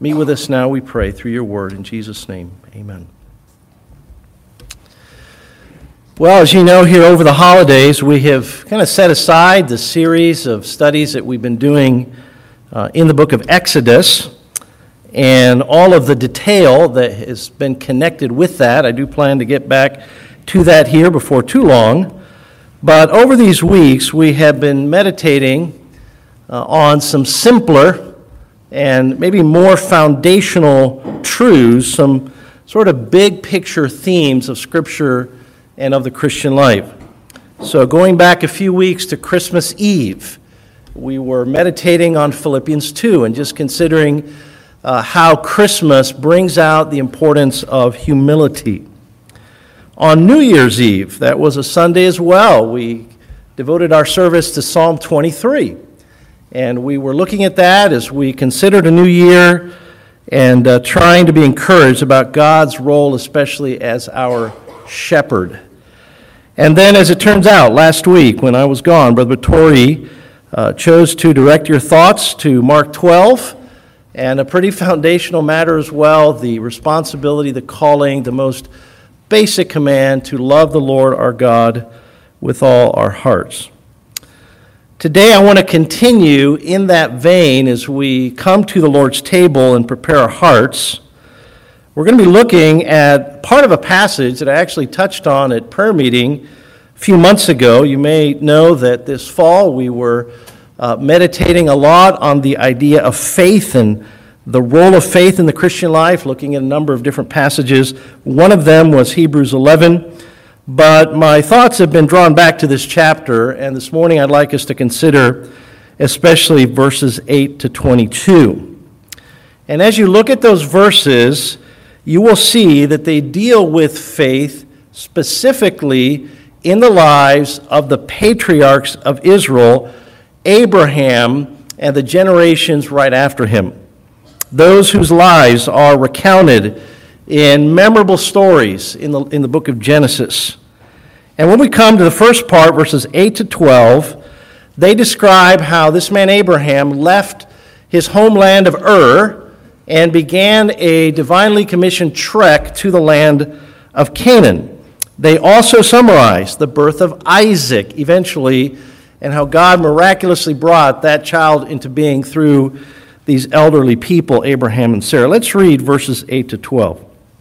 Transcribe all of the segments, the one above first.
Meet with us now, we pray, through your word. In Jesus' name, amen. Well, as you know, here over the holidays, we have kind of set aside the series of studies that we've been doing in the book of Exodus and all of the detail that has been connected with that. I do plan to get back to that here before too long. But over these weeks, we have been meditating on some simpler and maybe more foundational truths, some sort of big picture themes of Scripture and of the Christian life. So going back a few weeks to Christmas Eve, we were meditating on Philippians 2 and just considering how Christmas brings out the importance of humility. On New Year's Eve, that was a Sunday as well, we devoted our service to Psalm 23. And we were looking at that as we considered a new year and trying to be encouraged about God's role, especially as our shepherd. And then, as it turns out, last week when I was gone, Brother Torrey chose to direct your thoughts to Mark 12, and a pretty foundational matter as well, the responsibility, the calling, the most basic command to love the Lord our God with all our hearts. Today I want to continue in that vein as we come to the Lord's table and prepare our hearts. We're going to be looking at part of a passage that I actually touched on at prayer meeting a few months ago. You may know that this fall we were meditating a lot on the idea of faith and the role of faith in the Christian life, looking at a number of different passages. One of them was Hebrews 11, but my thoughts have been drawn back to this chapter, and this morning I'd like us to consider especially verses 8 to 22. And as you look at those verses, you will see that they deal with faith specifically in the lives of the patriarchs of Israel, Abraham, and the generations right after him. Those whose lives are recounted in memorable stories in the book of Genesis. And when we come to the first part, verses 8 to 12, they describe how this man Abraham left his homeland of Ur and began a divinely commissioned trek to the land of Canaan. They also summarize the birth of Isaac eventually and how God miraculously brought that child into being through these elderly people, Abraham and Sarah. Let's read verses 8 to 12.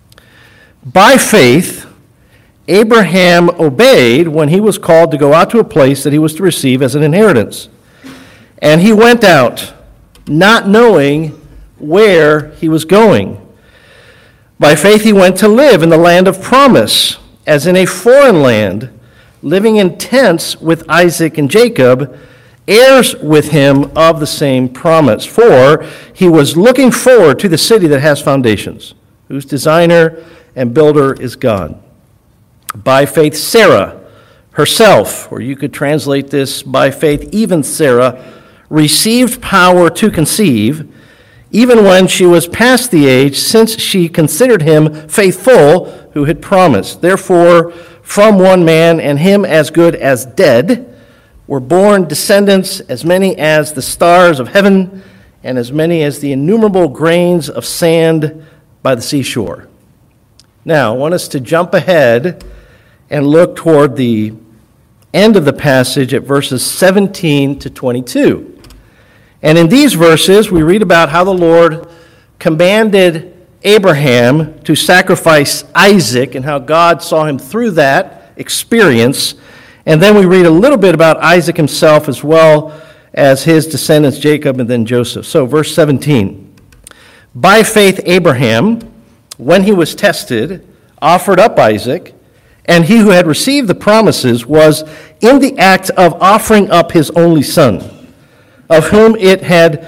By faith, Abraham obeyed when he was called to go out to a place that he was to receive as an inheritance. And he went out, not knowing where he was going. By faith, he went to live in the land of promise, as in a foreign land, living in tents with Isaac and Jacob, heirs with him of the same promise. For he was looking forward to the city that has foundations, whose designer and builder is God. By faith, Sarah herself, or you could translate this, by faith, even Sarah, received power to conceive, even when she was past the age, since she considered him faithful who had promised. Therefore, from one man, and him as good as dead, were born descendants as many as the stars of heaven, and as many as the innumerable grains of sand by the seashore. Now, I want us to jump ahead and look toward the end of the passage at verses 17 to 22. And in these verses, we read about how the Lord commanded Abraham to sacrifice Isaac and how God saw him through that experience. And then we read a little bit about Isaac himself as well as his descendants, Jacob and then Joseph. So, verse 17. By faith, Abraham, when he was tested, offered up Isaac, and he who had received the promises was in the act of offering up his only son, of whom it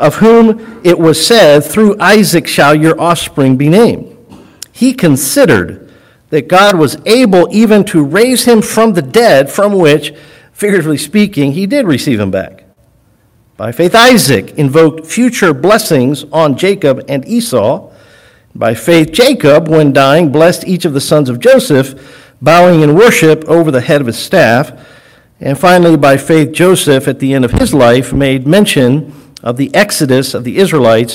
was said, through Isaac shall your offspring be named. He considered that God was able even to raise him from the dead, from which, figuratively speaking, he did receive him back. By faith, Isaac invoked future blessings on Jacob and Esau. By faith, Jacob, when dying, blessed each of the sons of Joseph, bowing in worship over the head of his staff. And finally, by faith, Joseph, at the end of his life, made mention of the exodus of the Israelites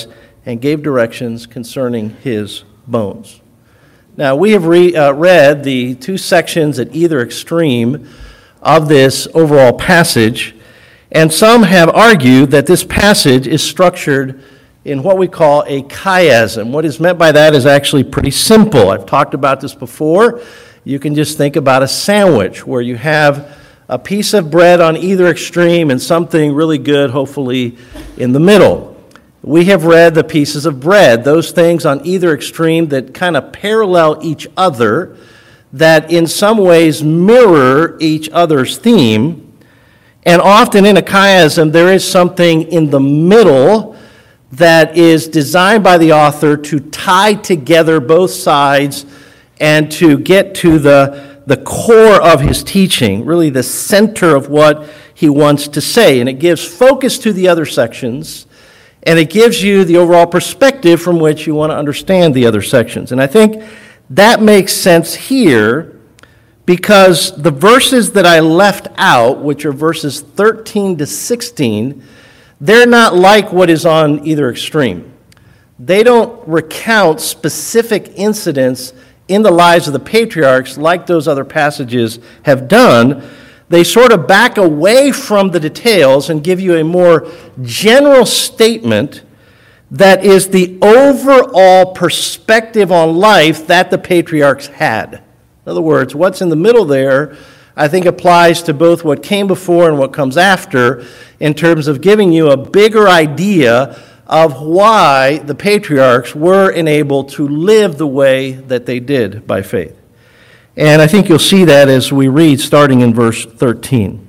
and gave directions concerning his bones. Now, we have read the two sections at either extreme of this overall passage, and some have argued that this passage is structured in what we call a chiasm. What is meant by that is actually pretty simple. I've talked about this before. You can just think about a sandwich where you have a piece of bread on either extreme and something really good, hopefully, in the middle. We have read the pieces of bread, those things on either extreme that kind of parallel each other, that in some ways mirror each other's theme. And often in a chiasm, there is something in the middle that is designed by the author to tie together both sides and to get to the core of his teaching, really the center of what he wants to say. And it gives focus to the other sections, and it gives you the overall perspective from which you want to understand the other sections. And I think that makes sense here because the verses that I left out, which are verses 13 to 16, they're not like what is on either extreme. They don't recount specific incidents in the lives of the patriarchs like those other passages have done. They sort of back away from the details and give you a more general statement that is the overall perspective on life that the patriarchs had. In other words, what's in the middle there, I think, applies to both what came before and what comes after in terms of giving you a bigger idea of why the patriarchs were enabled to live the way that they did by faith. And I think you'll see that as we read, starting in verse 13.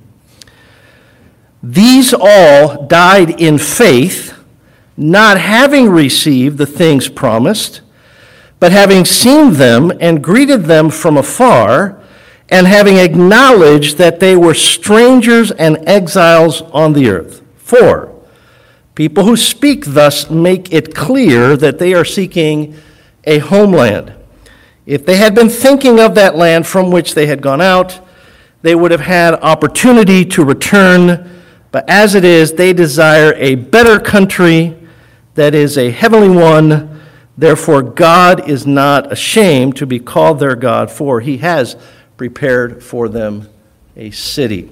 These all died in faith, not having received the things promised, but having seen them and greeted them from afar, and having acknowledged that they were strangers and exiles on the earth. For people who speak thus make it clear that they are seeking a homeland. If they had been thinking of that land from which they had gone out, they would have had opportunity to return. But as it is, they desire a better country, that is a heavenly one. Therefore, God is not ashamed to be called their God, for he has prepared for them a city.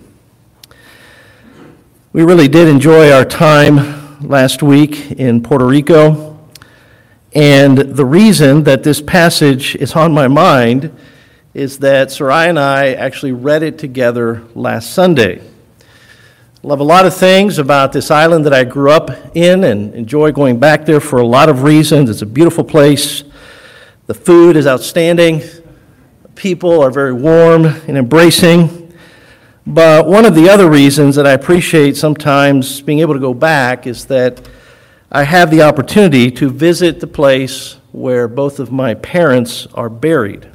We really did enjoy our time last week in Puerto Rico. And the reason that this passage is on my mind is that Sarai and I actually read it together last Sunday. I love a lot of things about this island that I grew up in and enjoy going back there for a lot of reasons. It's a beautiful place. The food is outstanding. People are very warm and embracing. But one of the other reasons that I appreciate sometimes being able to go back is that I have the opportunity to visit the place where both of my parents are buried.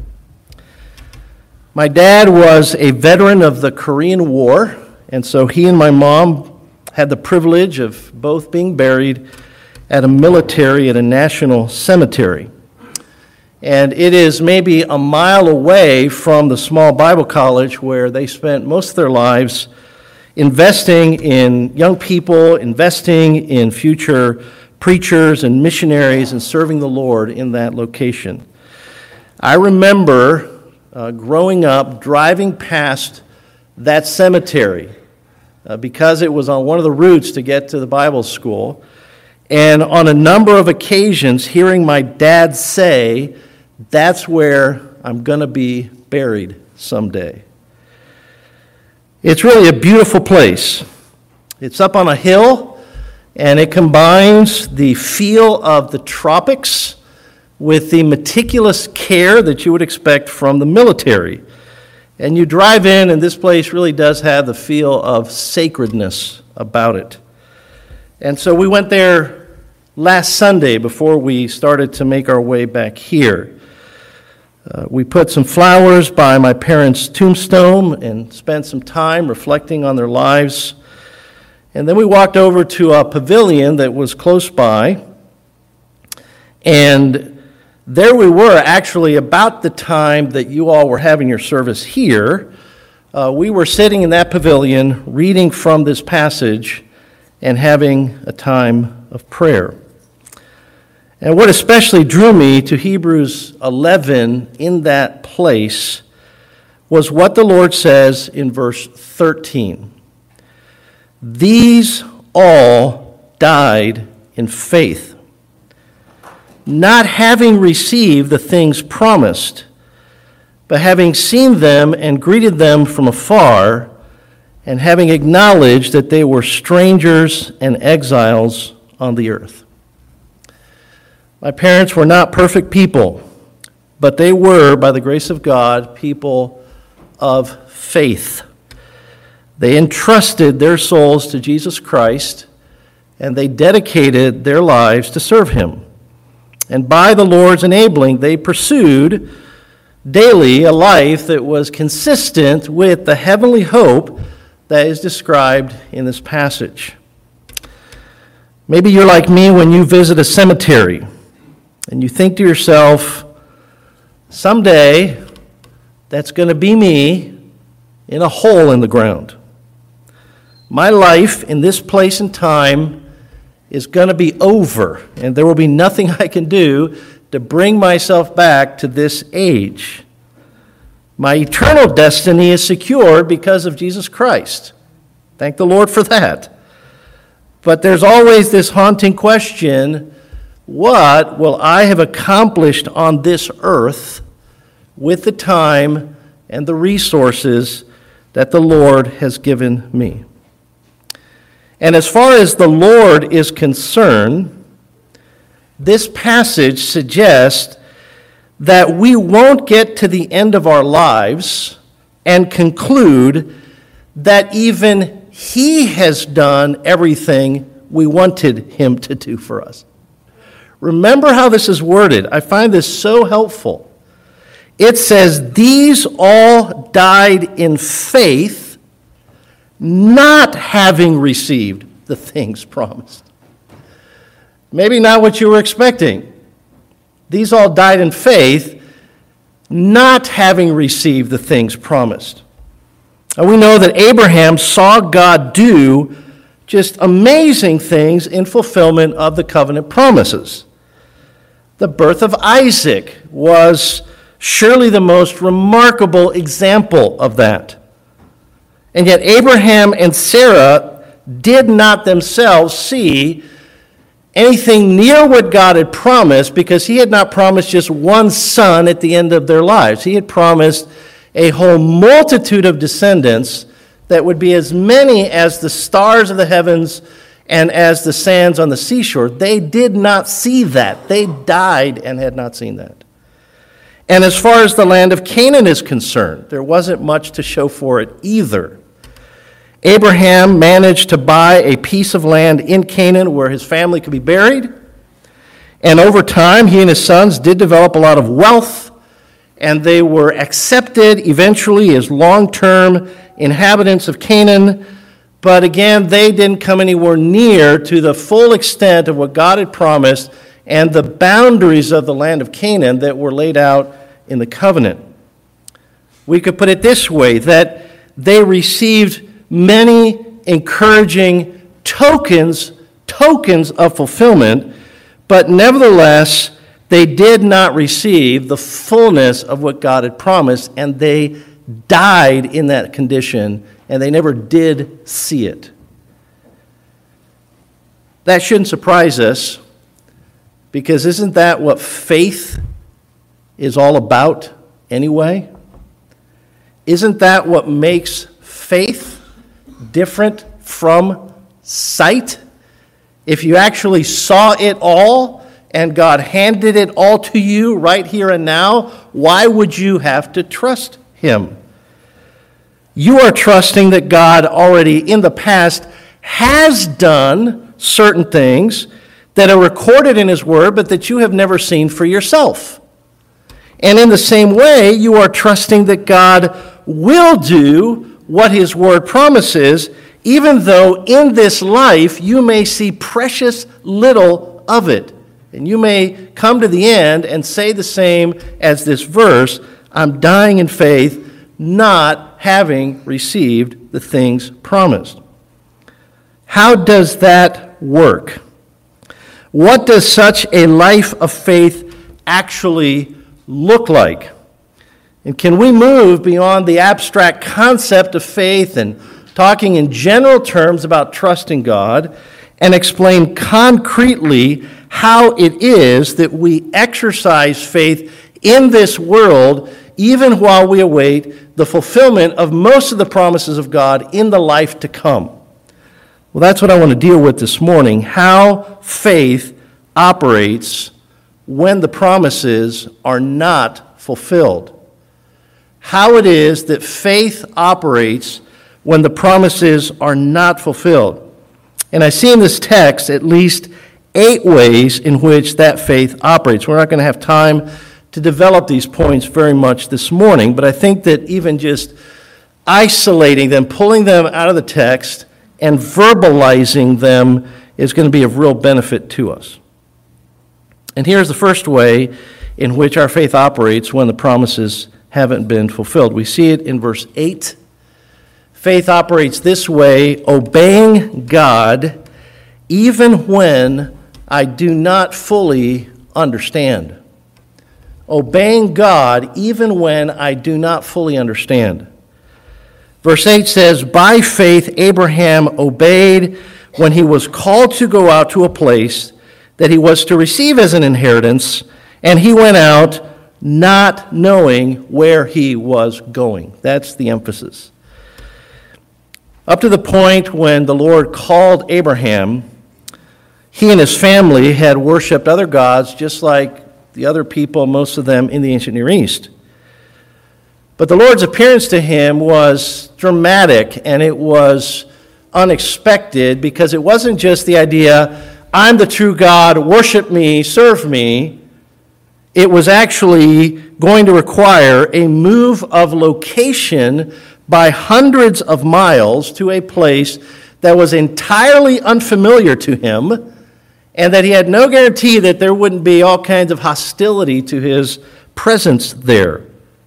My dad was a veteran of the Korean War, and so he and my mom had the privilege of both being buried at a national cemetery. And it is maybe a mile away from the small Bible college where they spent most of their lives investing in young people, investing in future preachers and missionaries, and serving the Lord in that location. I remember growing up, driving past that cemetery because it was on one of the routes to get to the Bible school, and on a number of occasions hearing my dad say, "That's where I'm going to be buried someday." It's really a beautiful place. It's up on a hill, and it combines the feel of the tropics with the meticulous care that you would expect from the military. And you drive in, and this place really does have the feel of sacredness about it. And so we went there last Sunday before we started to make our way back here. We put some flowers by my parents' tombstone and spent some time reflecting on their lives. And then we walked over to a pavilion that was close by. And there we were, actually, about the time that you all were having your service here. We were sitting in that pavilion, reading from this passage and having a time of prayer. And what especially drew me to Hebrews 11 in that place was what the Lord says in verse 13. These all died in faith, not having received the things promised, but having seen them and greeted them from afar, and having acknowledged that they were strangers and exiles on the earth. My parents were not perfect people, but they were, by the grace of God, people of faith. They entrusted their souls to Jesus Christ, and they dedicated their lives to serve him. And by the Lord's enabling, they pursued daily a life that was consistent with the heavenly hope that is described in this passage. Maybe you're like me when you visit a cemetery, and you think to yourself, someday that's going to be me in a hole in the ground. My life in this place and time is going to be over, and there will be nothing I can do to bring myself back to this age. My eternal destiny is secured because of Jesus Christ. Thank the Lord for that. But there's always this haunting question, what will I have accomplished on this earth with the time and the resources that the Lord has given me? And as far as the Lord is concerned, this passage suggests that we won't get to the end of our lives and conclude that even he has done everything we wanted him to do for us. Remember how this is worded. I find this so helpful. It says, these all died in faith, not having received the things promised. Maybe not what you were expecting. These all died in faith, not having received the things promised. And we know that Abraham saw God do just amazing things in fulfillment of the covenant promises. The birth of Isaac was surely the most remarkable example of that. And yet Abraham and Sarah did not themselves see anything near what God had promised, because he had not promised just one son at the end of their lives. He had promised a whole multitude of descendants that would be as many as the stars of the heavens and as the sands on the seashore. They did not see that. They died and had not seen that. And as far as the land of Canaan is concerned, there wasn't much to show for it either. Abraham managed to buy a piece of land in Canaan where his family could be buried. And over time, he and his sons did develop a lot of wealth, and they were accepted eventually as long-term inhabitants of Canaan. But again, they didn't come anywhere near to the full extent of what God had promised and the boundaries of the land of Canaan that were laid out in the covenant. We could put it this way, that they received many encouraging tokens of fulfillment, but nevertheless, they did not receive the fullness of what God had promised, and they died in that condition, and they never did see it. That shouldn't surprise us, because isn't that what faith is all about anyway? Isn't that what makes faith different from sight? If you actually saw it all and God handed it all to you right here and now, why would you have to trust him? You are trusting that God already in the past has done certain things that are recorded in his word, but that you have never seen for yourself. And in the same way, you are trusting that God will do what his word promises, even though in this life you may see precious little of it. And you may come to the end and say the same as this verse, I'm dying in faith, not having received the things promised. How does that work? What does such a life of faith actually look like? And can we move beyond the abstract concept of faith and talking in general terms about trusting God and explain concretely how it is that we exercise faith in this world even while we await the fulfillment of most of the promises of God in the life to come? Well, that's what I want to deal with this morning, how faith operates when the promises are not fulfilled. How it is that faith operates when the promises are not fulfilled. And I see in this text at least 8 ways in which that faith operates. We're not going to have time to develop these points very much this morning, but I think that even just isolating them, pulling them out of the text, and verbalizing them is going to be of real benefit to us. And here's the first way in which our faith operates when the promises haven't been fulfilled. We see it in verse 8. Faith operates this way: obeying God even when I do not fully understand. Obeying God even when I do not fully understand. Verse 8 says, by faith Abraham obeyed when he was called to go out to a place that he was to receive as an inheritance, and he went out not knowing where he was going. That's the emphasis. Up to the point when the Lord called Abraham, he and his family had worshiped other gods just like the other people, most of them in the ancient Near East. But the Lord's appearance to him was dramatic, and it was unexpected, because it wasn't just the idea, I'm the true God, worship me, serve me. It was actually going to require a move of location by hundreds of miles to a place that was entirely unfamiliar to him, and that he had no guarantee that there wouldn't be all kinds of hostility to his presence there.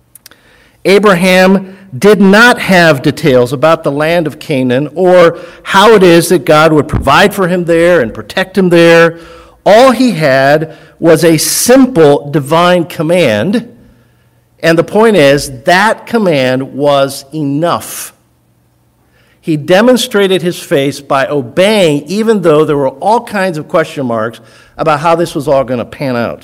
Abraham did not have details about the land of Canaan or how it is that God would provide for him there and protect him there. All he had was a simple divine command, and the point is that command was enough. He demonstrated his faith by obeying, even though there were all kinds of question marks about how this was all going to pan out.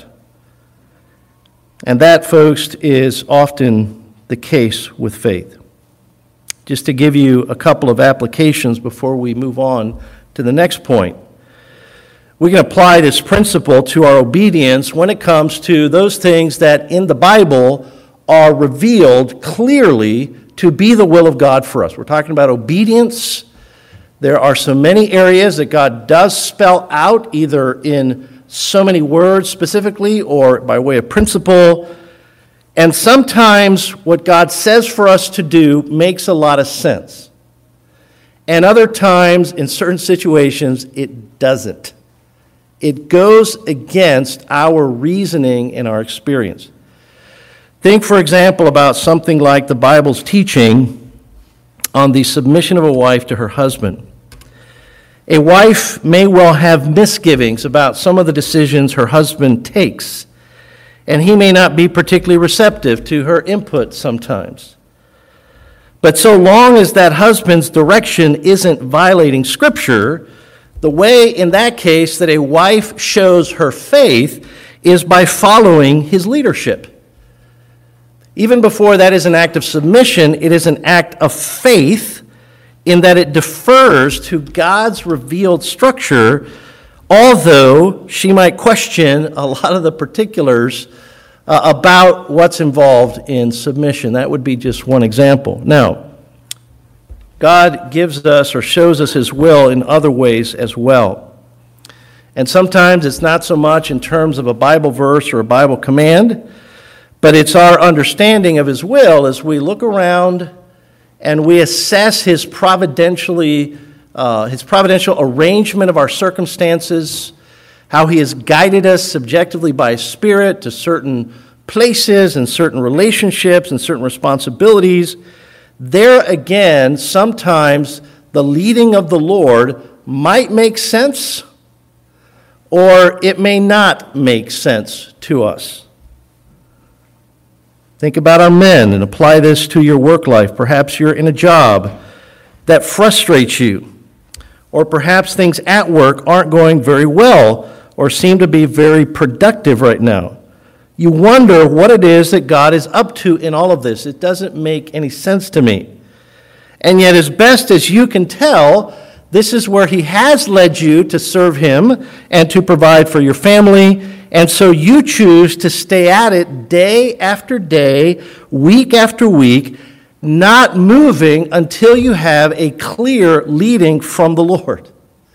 And that, folks, is often the case with faith. Just to give you a couple of applications before we move on to the next point. We can apply this principle to our obedience when it comes to those things that in the Bible are revealed clearly to be the will of God for us. We're talking about obedience. There are so many areas that God does spell out, either in so many words specifically or by way of principle. And sometimes what God says for us to do makes a lot of sense. And other times, in certain situations, it doesn't. It goes against our reasoning and our experience. Think, for example, about something like the Bible's teaching on the submission of a wife to her husband. A wife may well have misgivings about some of the decisions her husband takes, and he may not be particularly receptive to her input sometimes. But so long as that husband's direction isn't violating Scripture, the way in that case that a wife shows her faith is by following his leadership. Even before that is an act of submission, it is an act of faith in that it defers to God's revealed structure, although she might question a lot of the particulars about what's involved in submission. That would be just one example. Now, God gives us or shows us his will in other ways as well. And sometimes it's not so much in terms of a Bible verse or a Bible command, but it's our understanding of his will as we look around and we assess his providential arrangement of our circumstances, how he has guided us subjectively by his Spirit to certain places and certain relationships and certain responsibilities. There again, sometimes the leading of the Lord might make sense, or it may not make sense to us. Think about our men and apply this to your work life. Perhaps you're in a job that frustrates you, or perhaps things at work aren't going very well or seem to be very productive right now. You wonder what it is that God is up to in all of this. It doesn't make any sense to me. And yet, as best as you can tell, this is where He has led you to serve Him and to provide for your family. And so you choose to stay at it day after day, week after week, not moving until you have a clear leading from the Lord.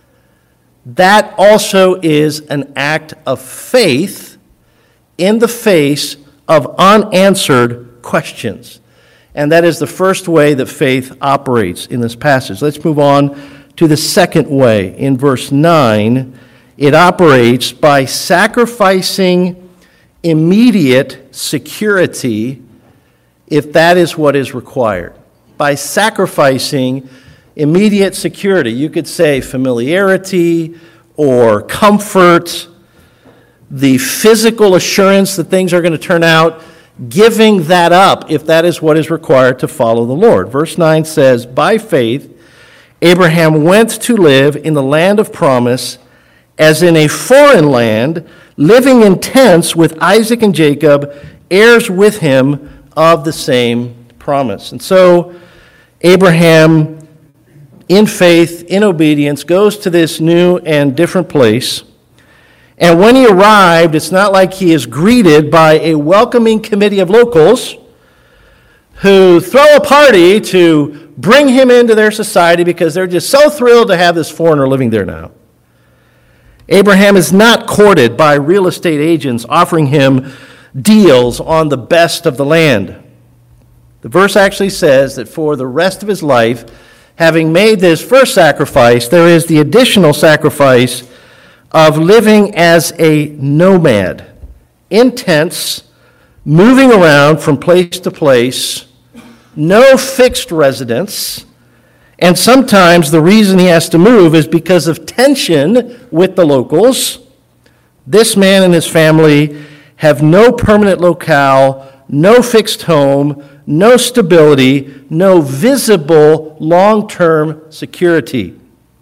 That also is an act of faith in the face of unanswered questions. And that is the first way that faith operates in this passage. Let's move on to the second way. In verse 9, it operates by sacrificing immediate security if that is what is required. By sacrificing immediate security. You could say familiarity or comfort, the physical assurance that things are going to turn out, giving that up if that is what is required to follow the Lord. Verse 9 says, by faith, Abraham went to live in the land of promise as in a foreign land, living in tents with Isaac and Jacob, heirs with him of the same promise. And so Abraham, in faith, in obedience, goes to this new and different place. And when he arrived, it's not like he is greeted by a welcoming committee of locals who throw a party to bring him into their society because they're just so thrilled to have this foreigner living there now. Abraham is not courted by real estate agents offering him deals on the best of the land. The verse actually says that for the rest of his life, having made this first sacrifice, there is the additional sacrifice of living as a nomad, in tents, moving around from place to place, no fixed residence, and sometimes the reason he has to move is because of tension with the locals. This man and his family have no permanent locale, no fixed home, no stability, no visible long-term security.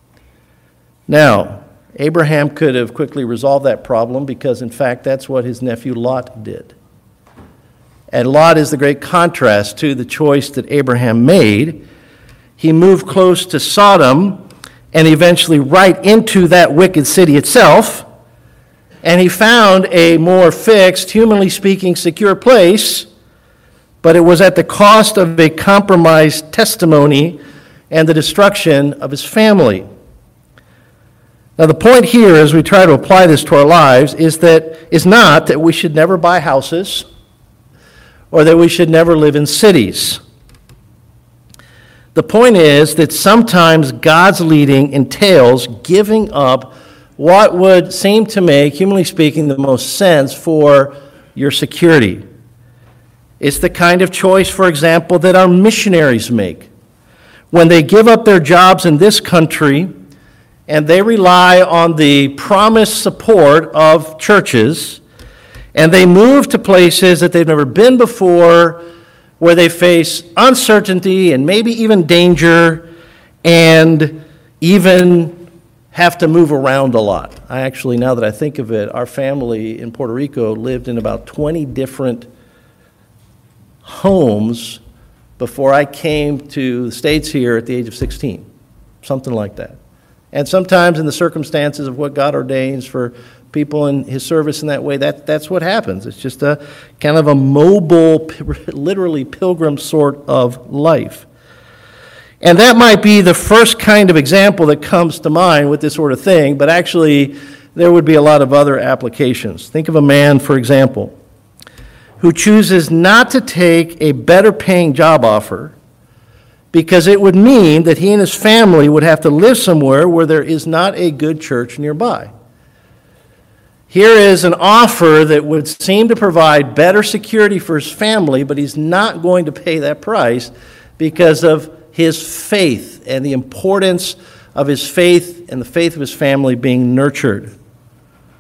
Now, Abraham could have quickly resolved that problem because, in fact, that's what his nephew Lot did. And Lot is the great contrast to the choice that Abraham made. He moved close to Sodom and eventually right into that wicked city itself. And he found a more fixed, humanly speaking, secure place, but it was at the cost of a compromised testimony and the destruction of his family. Now, the point here, as we try to apply this to our lives, is not that we should never buy houses or that we should never live in cities. The point is that sometimes God's leading entails giving up what would seem to make, humanly speaking, the most sense for your security. It's the kind of choice, for example, that our missionaries make. When they give up their jobs in this country and they rely on the promised support of churches, and they move to places that they've never been before, where they face uncertainty and maybe even danger, and even have to move around a lot. I actually, now that I think of it, our family in Puerto Rico lived in about 20 different homes before I came to the States here at the age of 16, something like that. And sometimes in the circumstances of what God ordains for people in His service in that way, that's what happens. It's just a kind of a mobile, literally pilgrim sort of life. And that might be the first kind of example that comes to mind with this sort of thing, but actually there would be a lot of other applications. Think of a man, for example, who chooses not to take a better paying job offer because it would mean that he and his family would have to live somewhere where there is not a good church nearby. Here is an offer that would seem to provide better security for his family, but he's not going to pay that price because of his faith and the importance of his faith and the faith of his family being nurtured.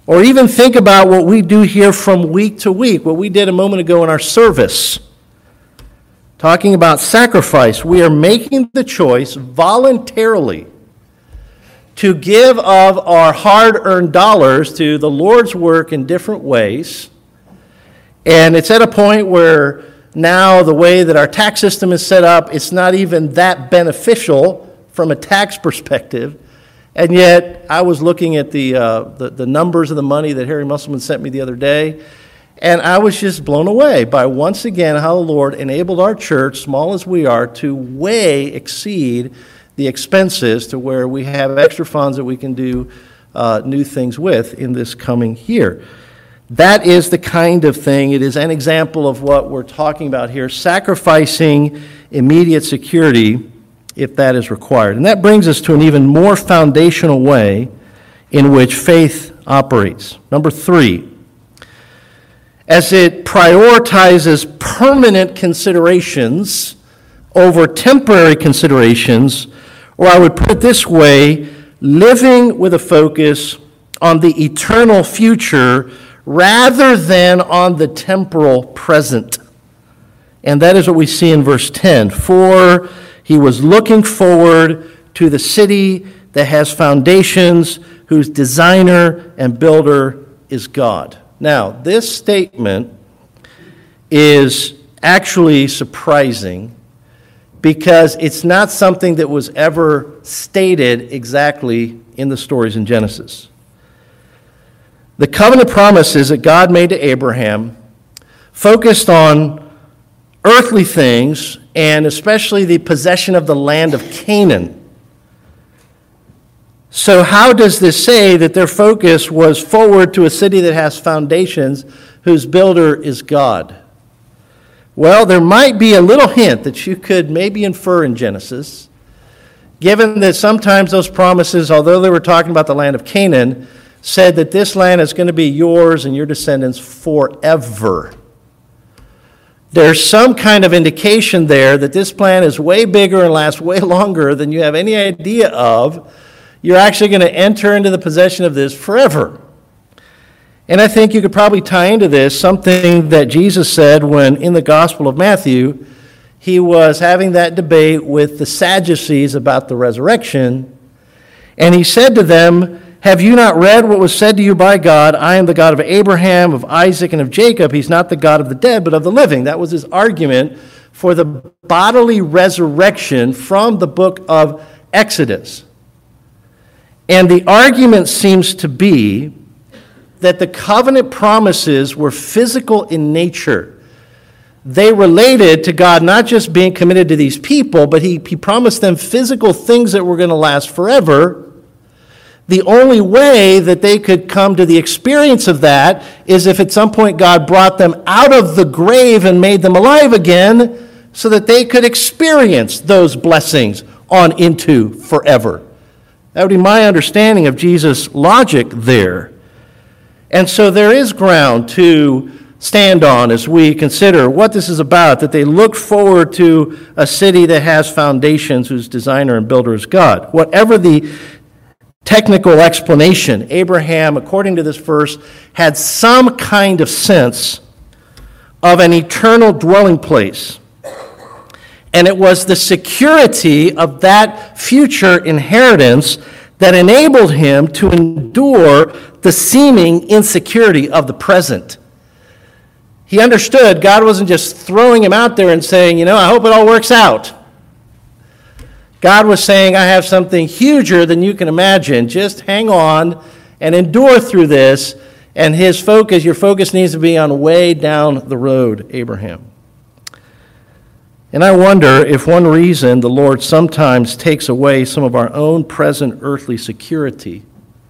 Or even think about what we do here from week to week, what we did a moment ago in our service. Talking about sacrifice, we are making the choice voluntarily to give of our hard-earned dollars to the Lord's work in different ways. And it's at a point where now the way that our tax system is set up, it's not even that beneficial from a tax perspective. And yet, I was looking at the numbers of the money that Harry Musselman sent me the other day, and I was just blown away by, once again, how the Lord enabled our church, small as we are, to way exceed the expenses to where we have extra funds that we can do new things with in this coming year. That is the kind of thing, it is an example of what we're talking about here, sacrificing immediate security if that is required. And that brings us to an even more foundational way in which faith operates. Number 3, as it prioritizes permanent considerations over temporary considerations, or I would put it this way, living with a focus on the eternal future rather than on the temporal present. And that is what we see in verse 10. For he was looking forward to the city that has foundations, whose designer and builder is God. Now, this statement is actually surprising because it's not something that was ever stated exactly in the stories in Genesis. The covenant promises that God made to Abraham focused on earthly things, and especially the possession of the land of Canaan. So how does this say that their focus was forward to a city that has foundations, whose builder is God? Well, there might be a little hint that you could maybe infer in Genesis, given that sometimes those promises, although they were talking about the land of Canaan, said that this land is going to be yours and your descendants forever. There's some kind of indication there that this plan is way bigger and lasts way longer than you have any idea of. You're actually going to enter into the possession of this forever. And I think you could probably tie into this something that Jesus said when in the Gospel of Matthew, he was having that debate with the Sadducees about the resurrection. And he said to them, have you not read what was said to you by God? I am the God of Abraham, of Isaac, and of Jacob. He's not the God of the dead, but of the living. That was his argument for the bodily resurrection from the book of Exodus. And the argument seems to be that the covenant promises were physical in nature. They related to God not just being committed to these people, but he promised them physical things that were going to last forever. The only way that they could come to the experience of that is if at some point God brought them out of the grave and made them alive again so that they could experience those blessings on into forever. That would be my understanding of Jesus' logic there. And so there is ground to stand on as we consider what this is about, that they look forward to a city that has foundations, whose designer and builder is God. Whatever the technical explanation, Abraham, according to this verse, had some kind of sense of an eternal dwelling place. And it was the security of that future inheritance that enabled him to endure the seeming insecurity of the present. He understood God wasn't just throwing him out there and saying, I hope it all works out. God was saying, I have something huger than you can imagine. Just hang on and endure through this. And your focus needs to be on way down the road, Abraham. And I wonder if one reason the Lord sometimes takes away some of our own present earthly security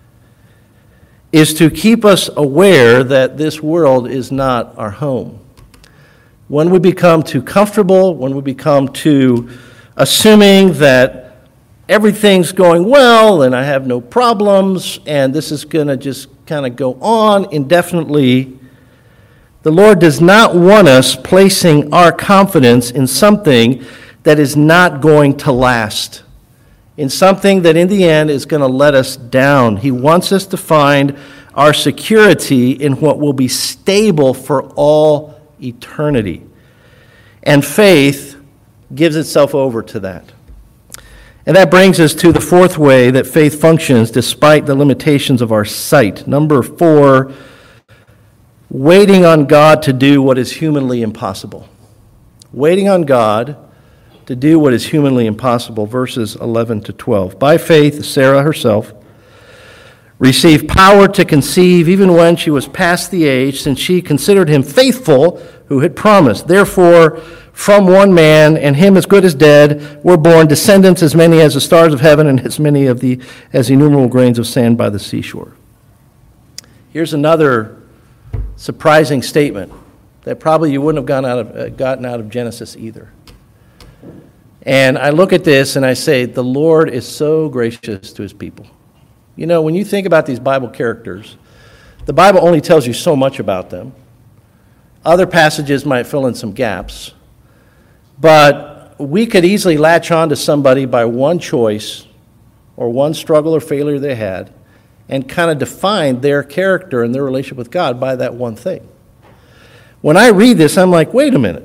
is to keep us aware that this world is not our home. When we become too comfortable, when we become too assuming that everything's going well and I have no problems and this is going to just kind of go on indefinitely, the Lord does not want us placing our confidence in something that is not going to last, in something that in the end is going to let us down. He wants us to find our security in what will be stable for all eternity. And faith gives itself over to that. And that brings us to the fourth way that faith functions despite the limitations of our sight. Number 4, waiting on God to do what is humanly impossible. Waiting on God to do what is humanly impossible, verses 11 to 12. By faith, Sarah herself received power to conceive even when she was past the age, since she considered him faithful who had promised. Therefore, from one man, and him as good as dead, were born descendants as many as the stars of heaven and as many as innumerable grains of sand by the seashore. Here's another surprising statement that probably you wouldn't have gotten out of Genesis either. And I look at this and I say, the Lord is so gracious to his people. You know, when you think about these Bible characters, the Bible only tells you so much about them. Other passages might fill in some gaps. But we could easily latch on to somebody by one choice or one struggle or failure they had and kind of define their character and their relationship with God by that one thing. When I read this, I'm like, wait a minute.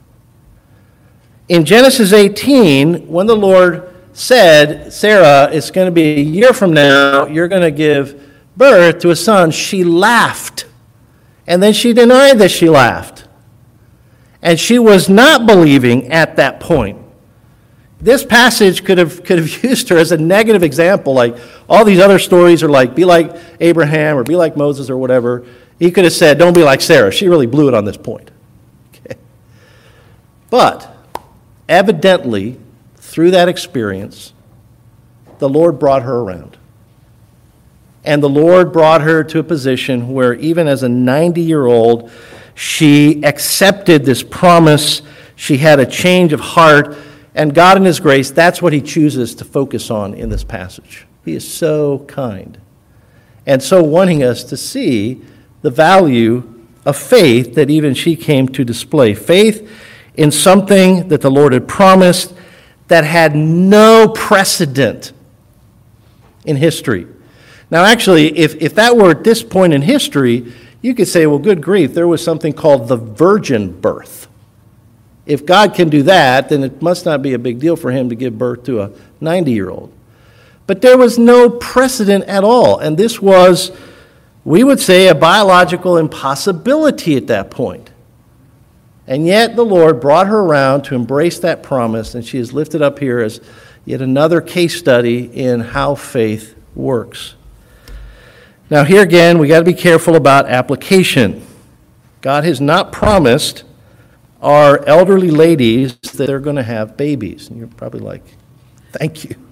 In Genesis 18, when the Lord said, Sarah, it's going to be a year from now, you're going to give birth to a son, she laughed. And then she denied that she laughed. And she was not believing at that point. This passage could have used her as a negative example, like all these other stories are like, be like Abraham or be like Moses or whatever. He could have said, don't be like Sarah. She really blew it on this point. Okay. But evidently, through that experience, the Lord brought her around. And the Lord brought her to a position where even as a 90-year-old, she accepted this promise. She had a change of heart. And God in his grace, that's what he chooses to focus on in this passage. He is so kind and so wanting us to see the value of faith that even she came to display. Faith in something that the Lord had promised that had no precedent in history. Now, actually, if that were at this point in history, you could say, well, good grief, there was something called the virgin birth. If God can do that, then it must not be a big deal for him to give birth to a 90-year-old. But there was no precedent at all, and this was, we would say, a biological impossibility at that point. And yet the Lord brought her around to embrace that promise, and she is lifted up here as yet another case study in how faith works. Now here again, we got to be careful about application. God has not promised our elderly ladies that they're going to have babies. And you're probably like, thank you.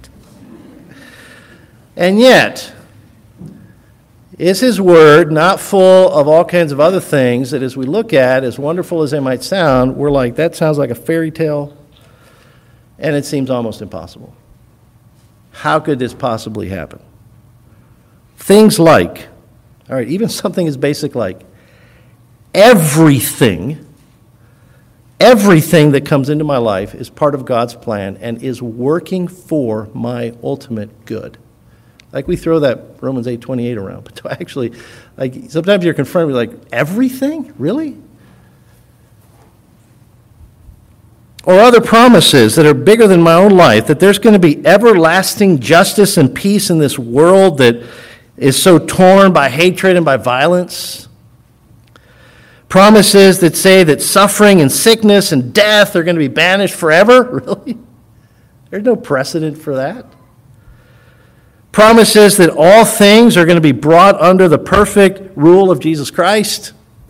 And yet, is his word not full of all kinds of other things that as we look at, as wonderful as they might sound, we're like, that sounds like a fairy tale, and it seems almost impossible. How could this possibly happen? Things like, all right, even something as basic like everything that comes into my life is part of God's plan and is working for my ultimate good. Like we throw that Romans 8:28 around, but to actually, like sometimes you're confronted with like, everything? Really? Or other promises that are bigger than my own life, that there's going to be everlasting justice and peace in this world that is so torn by hatred and by violence. Promises that say that suffering and sickness and death are going to be banished forever. Really? There's no precedent for that. Promises that all things are going to be brought under the perfect rule of Jesus Christ.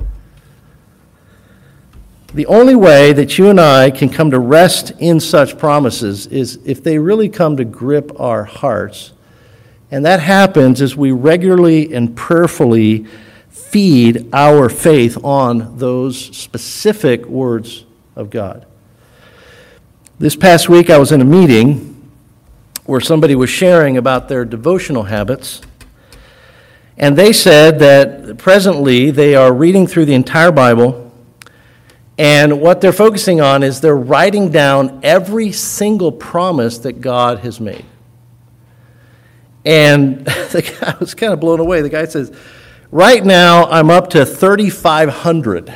The only way that you and I can come to rest in such promises is if they really come to grip our hearts. And that happens as we regularly and prayerfully feed our faith on those specific words of God. This past week I was in a meeting where somebody was sharing about their devotional habits, and they said that presently they are reading through the entire Bible, and what they're focusing on is they're writing down every single promise that God has made. And the guy was kind of blown away. The guy says, right now I'm up to 3,500.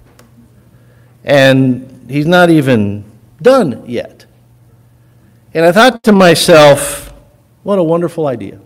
And he's not even done yet. And I thought to myself, what a wonderful idea.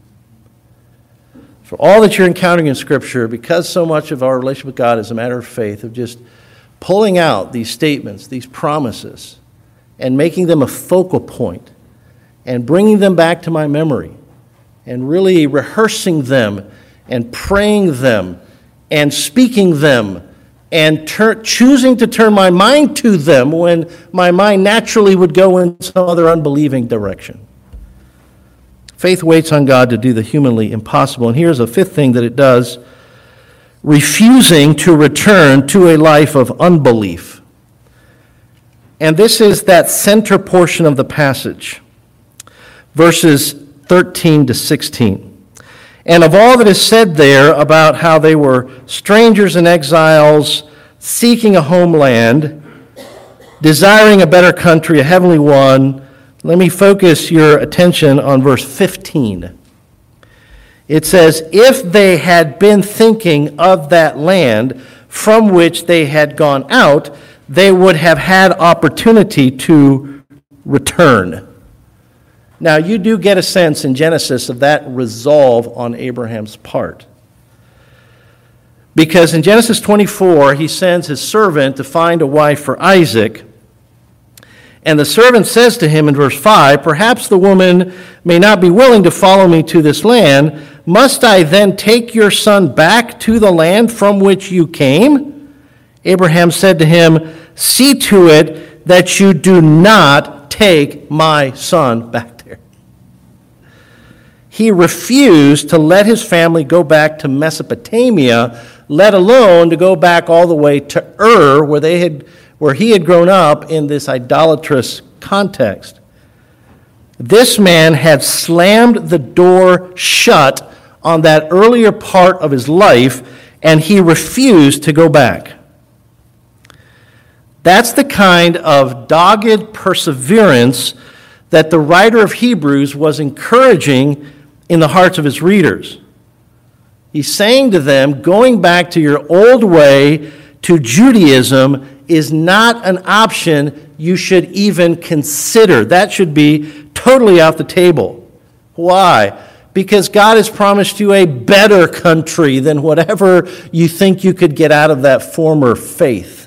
For all that you're encountering in Scripture, because so much of our relationship with God is a matter of faith, of just pulling out these statements, these promises, and making them a focal point, and bringing them back to my memory, and really rehearsing them, and praying them, and speaking them, and choosing to turn my mind to them when my mind naturally would go in some other unbelieving direction. Faith waits on God to do the humanly impossible. And here's a fifth thing that it does: refusing to return to a life of unbelief. And this is that center portion of the passage, verses 13 to 16. And of all that is said there about how they were strangers and exiles, seeking a homeland, desiring a better country, a heavenly one, let me focus your attention on verse 15. It says, if they had been thinking of that land from which they had gone out, they would have had opportunity to return. Now, you do get a sense in Genesis of that resolve on Abraham's part. Because in Genesis 24, he sends his servant to find a wife for Isaac. And the servant says to him in verse 5, perhaps the woman may not be willing to follow me to this land. Must I then take your son back to the land from which you came? Abraham said to him, see to it that you do not take my son back there. He refused to let his family go back to Mesopotamia, let alone to go back all the way to Ur, where he had grown up in this idolatrous context. This man had slammed the door shut on that earlier part of his life, and he refused to go back. That's the kind of dogged perseverance that the writer of Hebrews was encouraging in the hearts of his readers. He's saying to them, going back to your old way, to Judaism, is not an option you should even consider. That should be totally off the table. Why? Because God has promised you a better country than whatever you think you could get out of that former faith.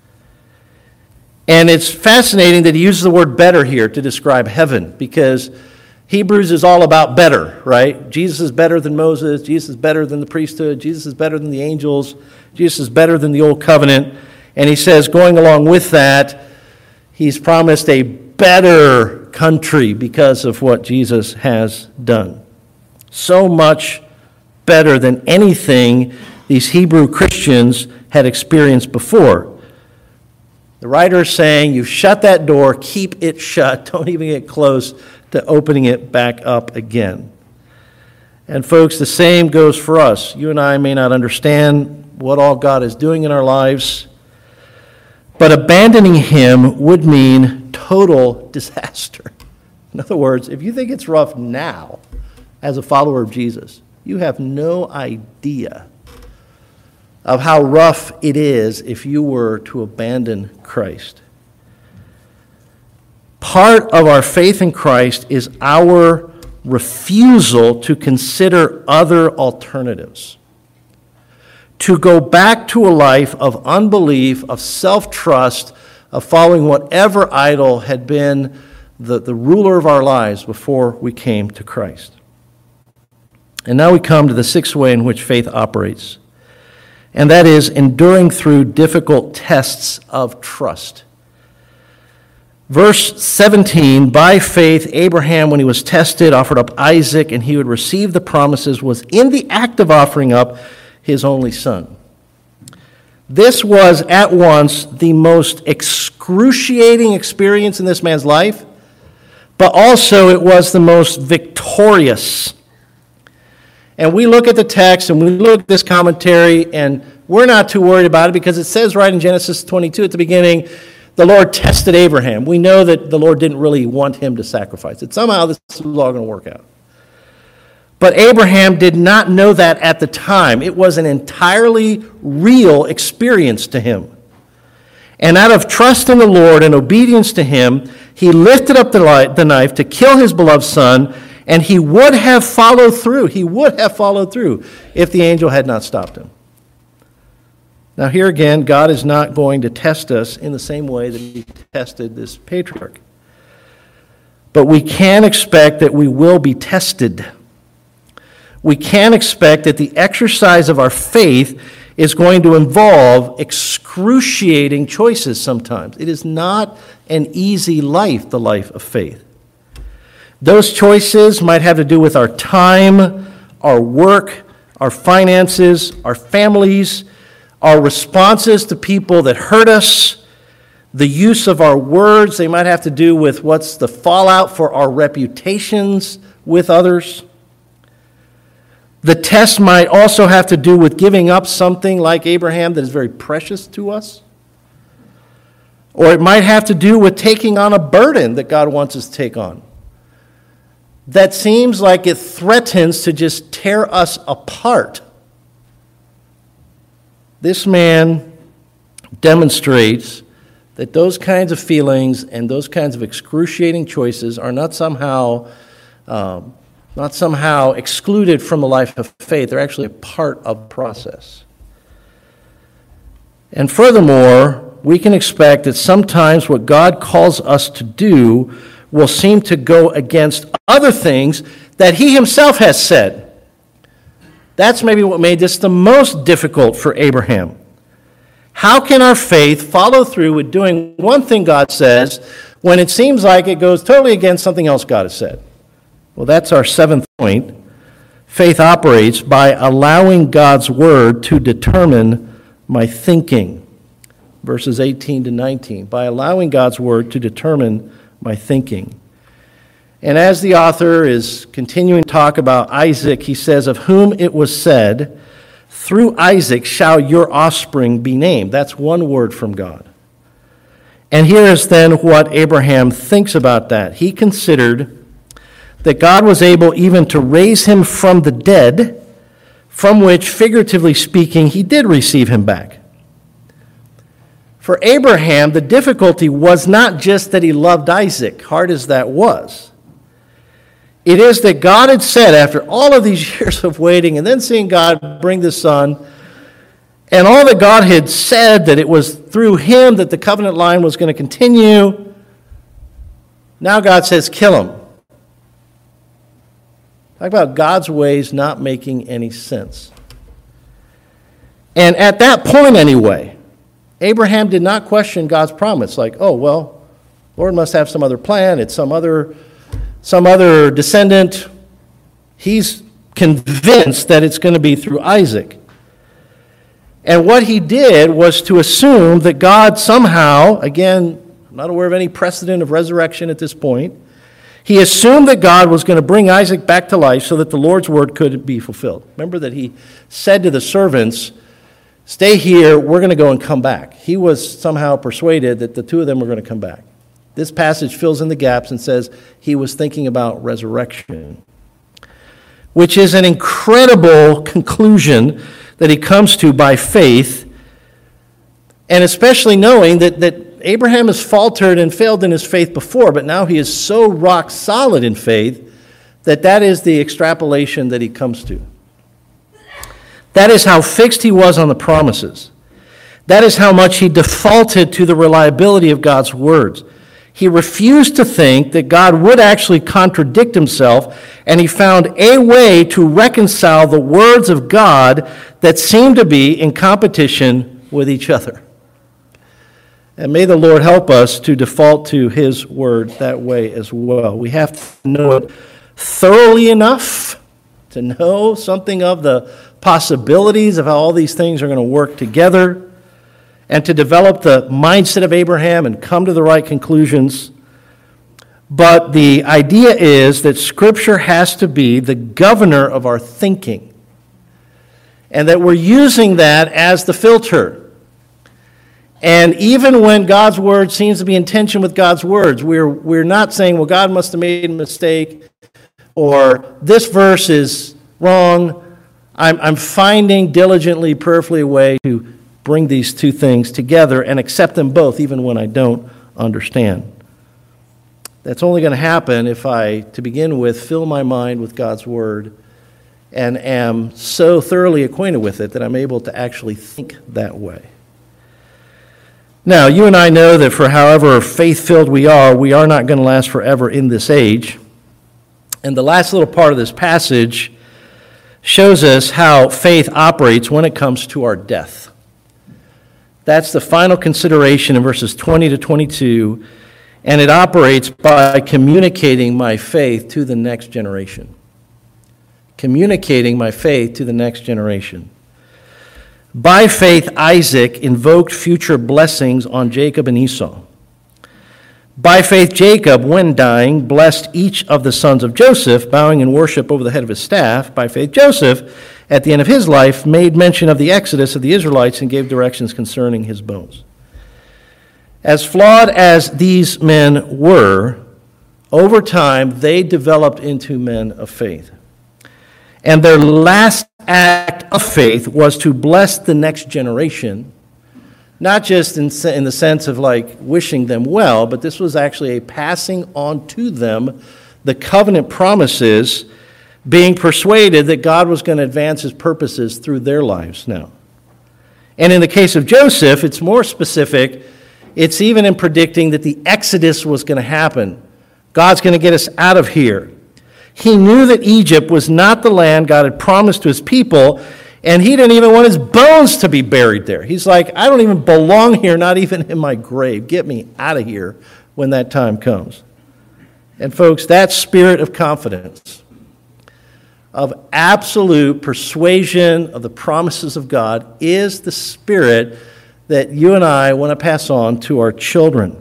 And it's fascinating that he uses the word better here to describe heaven, because Hebrews is all about better, right? Jesus is better than Moses. Jesus is better than the priesthood. Jesus is better than the angels. Jesus is better than the old covenant. And he says, going along with that, he's promised a better country because of what Jesus has done. So much better than anything these Hebrew Christians had experienced before. The writer is saying, you shut that door, keep it shut. Don't even get close to opening it back up again. And folks, the same goes for us. You and I may not understand what all God is doing in our lives, but abandoning him would mean total disaster. In other words, if you think it's rough now as a follower of Jesus, you have no idea of how rough it is if you were to abandon Christ. Part of our faith in Christ is our refusal to consider other alternatives, to go back to a life of unbelief, of self-trust, of following whatever idol had been the ruler of our lives before we came to Christ. And now we come to the sixth way in which faith operates, and that is enduring through difficult tests of trust. Verse 17, by faith, Abraham, when he was tested, offered up Isaac, and he would receive the promises, was in the act of offering up his only son. This was at once the most excruciating experience in this man's life, but also it was the most victorious. And we look at the text and we look at this commentary, and we're not too worried about it because it says right in Genesis 22 at the beginning, the Lord tested Abraham. We know that the Lord didn't really want him to sacrifice it. Somehow this is all going to work out. But Abraham did not know that at the time. It was an entirely real experience to him. And out of trust in the Lord and obedience to him, he lifted up the knife to kill his beloved son, and he would have followed through. He would have followed through if the angel had not stopped him. Now here again, God is not going to test us in the same way that he tested this patriarch. But we can expect that we will be tested. We can expect that the exercise of our faith is going to involve excruciating choices sometimes. It is not an easy life, the life of faith. Those choices might have to do with our time, our work, our finances, our families, our responses to people that hurt us, the use of our words. They might have to do with what's the fallout for our reputations with others. The test might also have to do with giving up something like Abraham that is very precious to us. Or it might have to do with taking on a burden that God wants us to take on that seems like it threatens to just tear us apart. This man demonstrates that those kinds of feelings and those kinds of excruciating choices are not somehow excluded from the life of faith. They're actually a part of the process. And furthermore, we can expect that sometimes what God calls us to do will seem to go against other things that he himself has said. That's maybe what made this the most difficult for Abraham. How can our faith follow through with doing one thing God says when it seems like it goes totally against something else God has said? Well, that's our seventh point. Faith operates by allowing God's word to determine my thinking. Verses 18 to 19. By allowing God's word to determine my thinking. And as the author is continuing to talk about Isaac, he says, of whom it was said, through Isaac shall your offspring be named. That's one word from God. And here is then what Abraham thinks about that. He considered that God was able even to raise him from the dead, from which, figuratively speaking, he did receive him back. For Abraham, the difficulty was not just that he loved Isaac, hard as that was. It is that God had said, after all of these years of waiting and then seeing God bring the son, and all that God had said, that it was through him that the covenant line was going to continue, now God says, kill him. Talk about God's ways not making any sense. And at that point anyway, Abraham did not question God's promise, like, oh, well, Lord must have some other plan. It's some other descendant. He's convinced that it's going to be through Isaac. And what he did was to assume that God somehow, again, I'm not aware of any precedent of resurrection at this point, he assumed that God was going to bring Isaac back to life so that the Lord's word could be fulfilled. Remember that he said to the servants, stay here, we're going to go and come back. He was somehow persuaded that the two of them were going to come back. This passage fills in the gaps and says he was thinking about resurrection, which is an incredible conclusion that he comes to by faith, and especially knowing that Abraham has faltered and failed in his faith before, but now he is so rock solid in faith that is the extrapolation that he comes to. That is how fixed he was on the promises. That is how much he defaulted to the reliability of God's words. He refused to think that God would actually contradict himself, and he found a way to reconcile the words of God that seemed to be in competition with each other. And may the Lord help us to default to his word that way as well. We have to know it thoroughly enough to know something of the possibilities of how all these things are going to work together, and to develop the mindset of Abraham and come to the right conclusions. But the idea is that Scripture has to be the governor of our thinking, and that we're using that as the filter. And even when God's word seems to be in tension with God's words, we're not saying, well, God must have made a mistake. or this verse is wrong. I'm finding diligently, prayerfully a way to bring these two things together and accept them both, even when I don't understand. That's only going to happen if I, to begin with, fill my mind with God's Word and am so thoroughly acquainted with it that I'm able to actually think that way. Now, you and I know that for however faith-filled we are not going to last forever in this age. And the last little part of this passage shows us how faith operates when it comes to our death. That's the final consideration in verses 20 to 22, and it operates by communicating my faith to the next generation. Communicating my faith to the next generation. By faith, Isaac invoked future blessings on Jacob and Esau. By faith, Jacob, when dying, blessed each of the sons of Joseph, bowing in worship over the head of his staff. By faith, Joseph, at the end of his life, made mention of the exodus of the Israelites and gave directions concerning his bones. As flawed as these men were, over time, they developed into men of faith. And their last act of faith was to bless the next generation, not just in the sense of like wishing them well, but this was actually a passing on to them the covenant promises, being persuaded that God was going to advance his purposes through their lives now. And in the case of Joseph, it's more specific. It's even in predicting that the Exodus was going to happen. God's going to get us out of here. He knew that Egypt was not the land God had promised to his people, and he didn't even want his bones to be buried there. He's like, I don't even belong here, not even in my grave. Get me out of here when that time comes. And folks, that spirit of confidence, of absolute persuasion of the promises of God, is the spirit that you and I want to pass on to our children.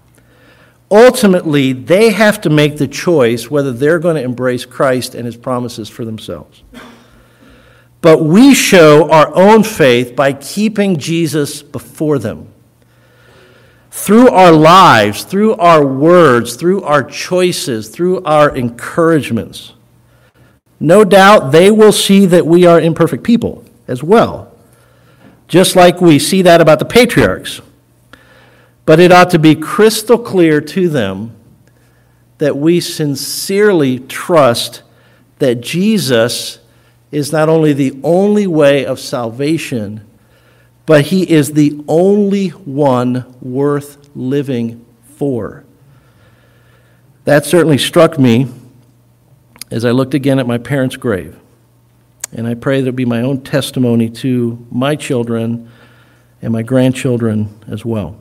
Ultimately, they have to make the choice whether they're going to embrace Christ and his promises for themselves. But we show our own faith by keeping Jesus before them. Through our lives, through our words, through our choices, through our encouragements. No doubt they will see that we are imperfect people as well, just like we see that about the patriarchs. But it ought to be crystal clear to them that we sincerely trust that Jesus is not only the only way of salvation, but he is the only one worth living for. That certainly struck me as I looked again at my parents' grave. And I pray there'll be my own testimony to my children and my grandchildren as well.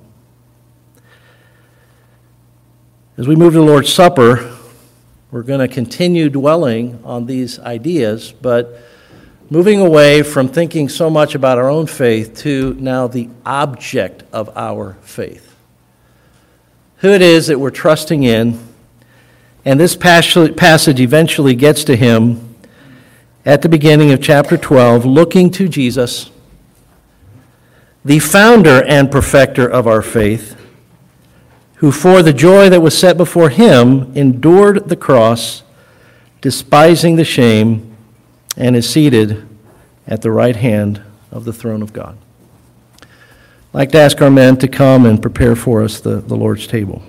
As we move to the Lord's Supper, we're going to continue dwelling on these ideas, but moving away from thinking so much about our own faith to now the object of our faith. Who it is that we're trusting in. And this passage eventually gets to him at the beginning of chapter 12, looking to Jesus, the founder and perfecter of our faith, who for the joy that was set before him endured the cross, despising the shame, and is seated at the right hand of the throne of God. I'd like to ask our men to come and prepare for us the Lord's table.